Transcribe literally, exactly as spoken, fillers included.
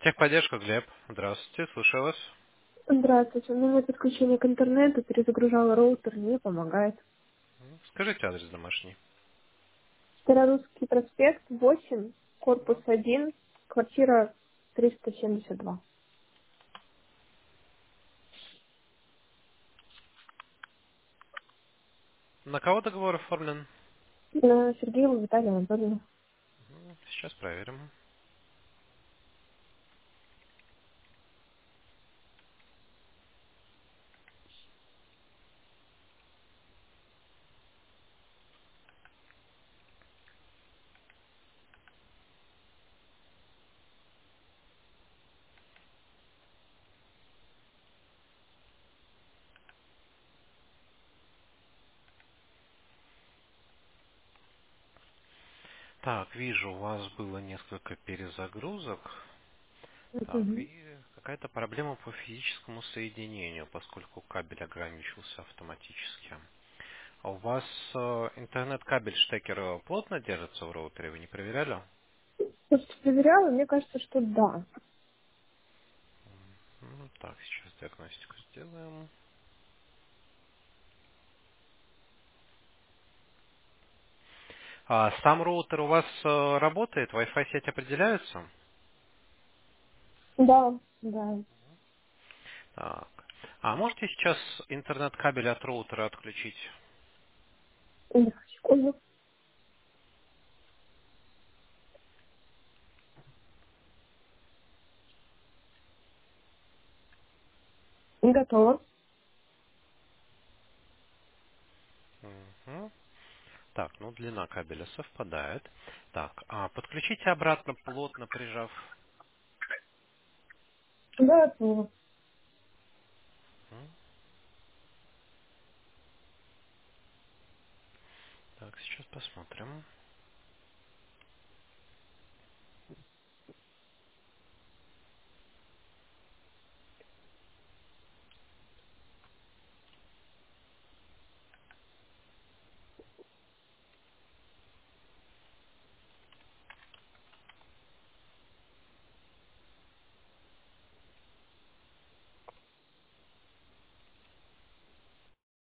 Техподдержка, Глеб. Здравствуйте, слушаю вас. Здравствуйте. У меня подключение к интернету, перезагружала роутер, не помогает. М, Скажите адрес домашний. Старорусский проспект, восемь, корпус один, квартира триста семьдесят два. На кого договор оформлен? На Сергеева Виталия Анатольевна. М, Сейчас проверим. Так, вижу, у вас было несколько перезагрузок. Так, Мгм. и какая-то проблема по физическому соединению, поскольку кабель ограничился автоматически. А у вас э, интернет-кабель штекер э, плотно держится в роутере, вы не проверяли? Слушайте, проверяла, мне кажется, что да. Ну, так, сейчас диагностику сделаем. А сам роутер у вас э, работает? Wi-Fi сеть определяется? Да, да. Так. А можете сейчас интернет-кабель от роутера отключить? Эх, секунду. Не готова. Мгм. Так, ну длина кабеля совпадает. Так, а подключите обратно, плотно прижав. Готова. М. Так, сейчас посмотрим.